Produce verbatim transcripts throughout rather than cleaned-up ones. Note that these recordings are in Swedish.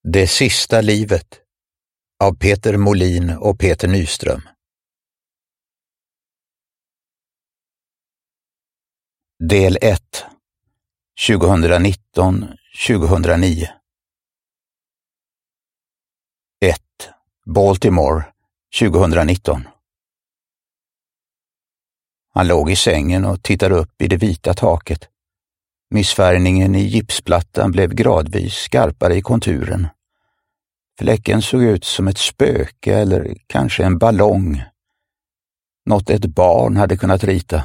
Det sista livet av Peter Molin och Peter Nyström. Del ett, tjugonitton till tjugonio. ett. Baltimore, tjugonitton. Han låg i sängen och tittade upp i det vita taket. Missfärgningen i gipsplattan blev gradvis skarpare i konturen. Fläcken såg ut som ett spöke eller kanske en ballong. Något ett barn hade kunnat rita.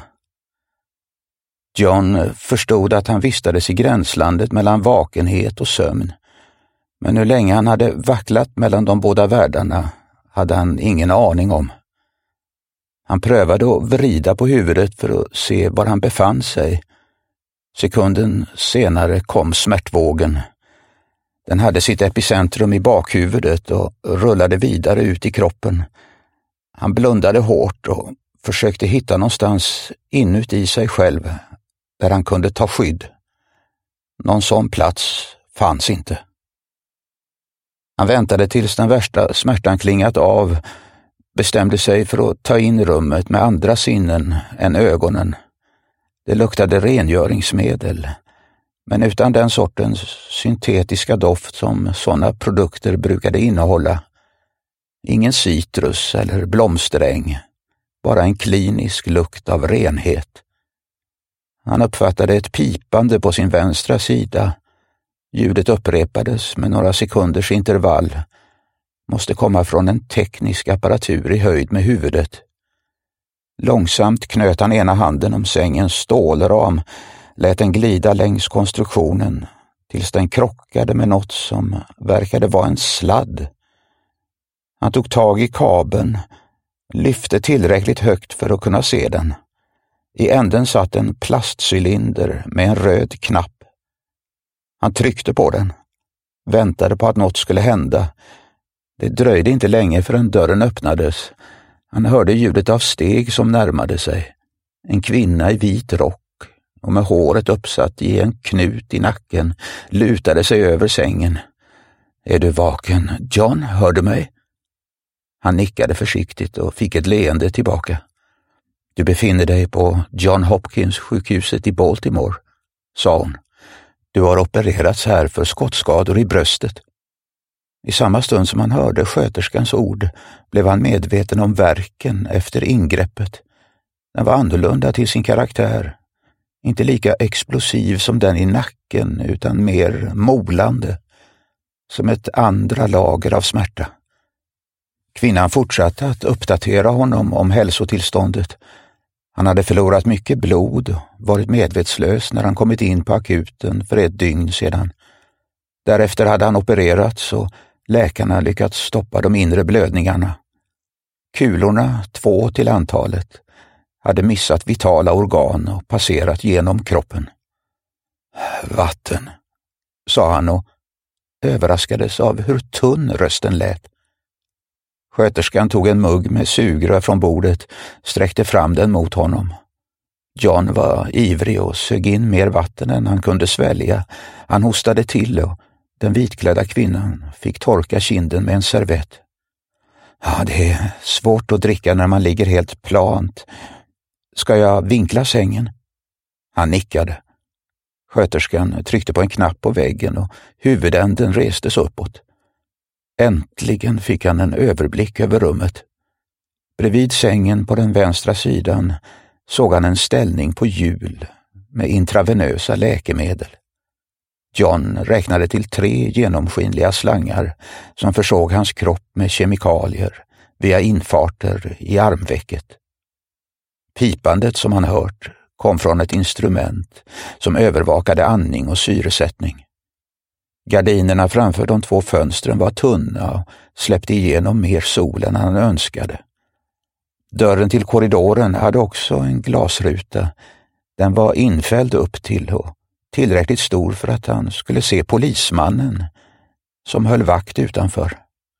John förstod att han vistades i gränslandet mellan vakenhet och sömn. Men hur länge han hade vacklat mellan de båda världarna hade han ingen aning om. Han prövade att vrida på huvudet för att se var han befann sig. Sekunden senare kom smärtvågen. Den hade sitt epicentrum i bakhuvudet och rullade vidare ut i kroppen. Han blundade hårt och försökte hitta någonstans inuti sig själv där han kunde ta skydd. Någon sån plats fanns inte. Han väntade tills den värsta smärtan klingat av, bestämde sig för att ta in rummet med andra sinnen än ögonen. Det luktade rengöringsmedel, men utan den sortens syntetiska doft som sådana produkter brukade innehålla. Ingen citrus eller blomsteräng, bara en klinisk lukt av renhet. Han uppfattade ett pipande på sin vänstra sida. Ljudet upprepades med några sekunders intervall. Måste komma från en teknisk apparatur i höjd med huvudet. Långsamt knöt han ena handen om sängens stålram, lät den glida längs konstruktionen tills den krockade med något som verkade vara en sladd. Han tog tag i kabeln, lyfte tillräckligt högt för att kunna se den. I änden satt en plastcylinder med en röd knapp. Han tryckte på den, väntade på att något skulle hända. Det dröjde inte länge förrän dörren öppnades. Han hörde ljudet av steg som närmade sig. En kvinna i vit rock och med håret uppsatt i en knut i nacken lutade sig över sängen. Är du vaken, John? Hör du mig? Han nickade försiktigt och fick ett leende tillbaka. Du befinner dig på John Hopkins sjukhuset i Baltimore, sa hon. Du har opererats här för skottskador i bröstet. I samma stund som han hörde sköterskans ord blev han medveten om värken efter ingreppet. Den var annorlunda till sin karaktär. Inte lika explosiv som den i nacken utan mer molande. Som ett andra lager av smärta. Kvinnan fortsatte att uppdatera honom om hälsotillståndet. Han hade förlorat mycket blod och varit medvetslös när han kommit in på akuten för ett dygn sedan. Därefter hade han opererats och läkarna lyckats stoppa de inre blödningarna. Kulorna, två till antalet, hade missat vitala organ och passerat genom kroppen. Vatten, sa han och överraskades av hur tunn rösten lät. Sköterskan tog en mugg med sugrör från bordet, sträckte fram den mot honom. John var ivrig och sög in mer vatten än han kunde svälja. Han hostade till och den vitklädda kvinnan fick torka kinden med en servett. Ja, det är svårt att dricka när man ligger helt plant. Ska jag vinkla sängen? Han nickade. Sköterskan tryckte på en knapp på väggen och huvudänden restes uppåt. Äntligen fick han en överblick över rummet. Bredvid sängen på den vänstra sidan såg han en ställning på hjul med intravenösa läkemedel. John räknade till tre genomskinliga slangar som försåg hans kropp med kemikalier via infarter i armvecket. Pipandet som han hört kom från ett instrument som övervakade andning och syresättning. Gardinerna framför de två fönstren var tunna och släppte igenom mer sol än han önskade. Dörren till korridoren hade också en glasruta. Den var infälld upp till och tillräckligt stor för att han skulle se polismannen som höll vakt utanför.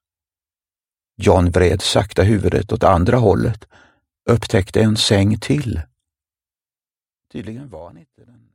John vred sakta huvudet åt andra hållet, upptäckte en säng till. Tydligen var han inte den